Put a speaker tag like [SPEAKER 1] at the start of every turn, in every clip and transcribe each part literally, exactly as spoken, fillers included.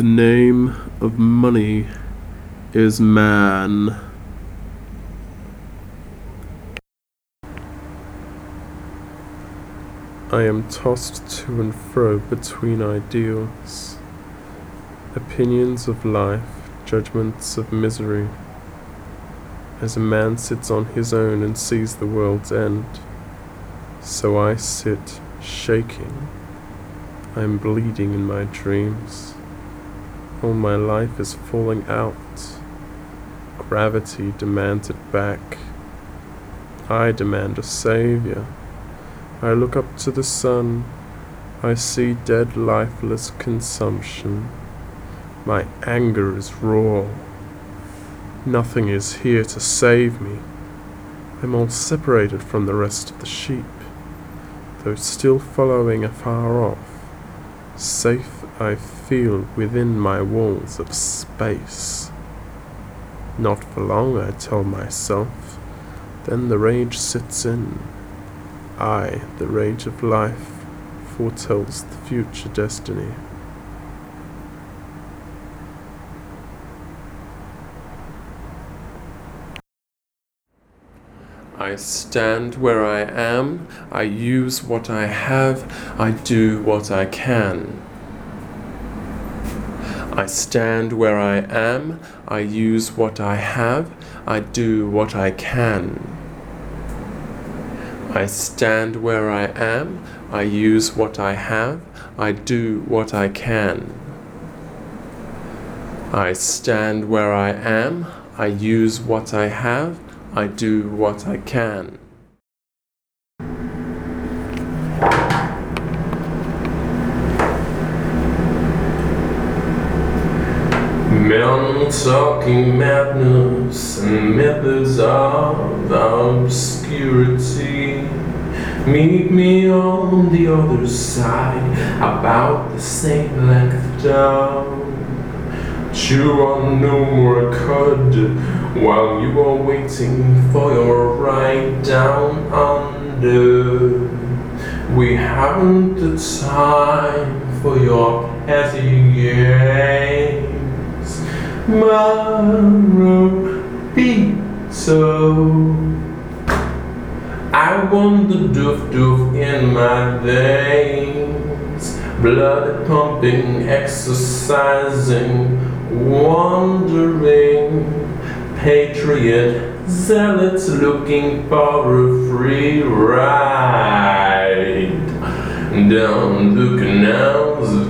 [SPEAKER 1] The name of money is man. I am tossed to and fro between ideals, opinions of life, judgments of misery. As a man sits on his own and sees the world's end, so I sit shaking. I am bleeding in my dreams. All my life is falling out. Gravity demands it back. I demand a savior. I look up to the sun. I see dead, lifeless consumption. My anger is raw. Nothing is here to save me. I'm all separated from the rest of the sheep, though still following afar off. Safe I feel within my walls of space. Not for long, I tell myself, then the rage sits in. I, the rage of life, foretells the future destiny. I stand where I am, I use what I have, I do what I can. I stand where I am, I use what I have, I do what I can. I stand where I am, I use what I have, I do what I can. I stand where I am, I use what I have, I do what I can. Men talking madness and methods of obscurity. Meet me on the other side, about the same length down. Chew on no more cud while you are waiting for your ride down under. We haven't the time for your petty games. Marabito, I want the doof-doof in my veins, blood pumping, exercising, wandering, patriot zealots looking for a free ride down the canals of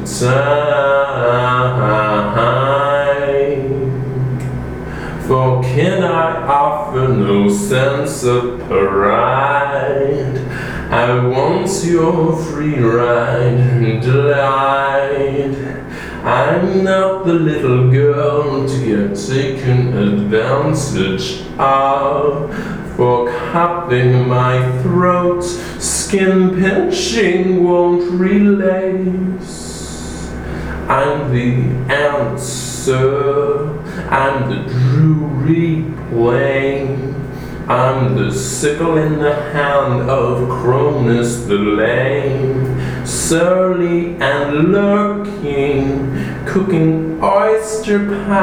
[SPEAKER 1] time. For can I offer no sense of pride? I want your free ride delight. I'm not the little girl to get taken advantage of for cupping my throat. Skin pinching won't relace. I'm the answer. I'm the Drury plain. I'm the sickle in the hand of Cronus the lame, surly and lurking, cooking oyster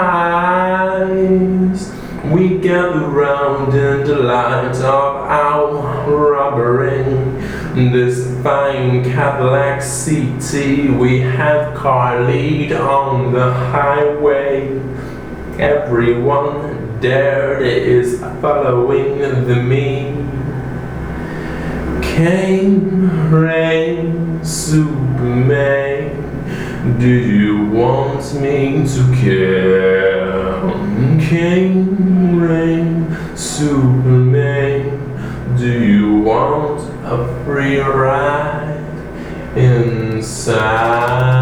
[SPEAKER 1] pies. We gather round in delight of our robbering this fine Cadillac C T. We have car lead on the highway. Everyone dared is following the me. Came rain, Superman, do you want me to care? Came rain, Superman, do you want a free ride inside?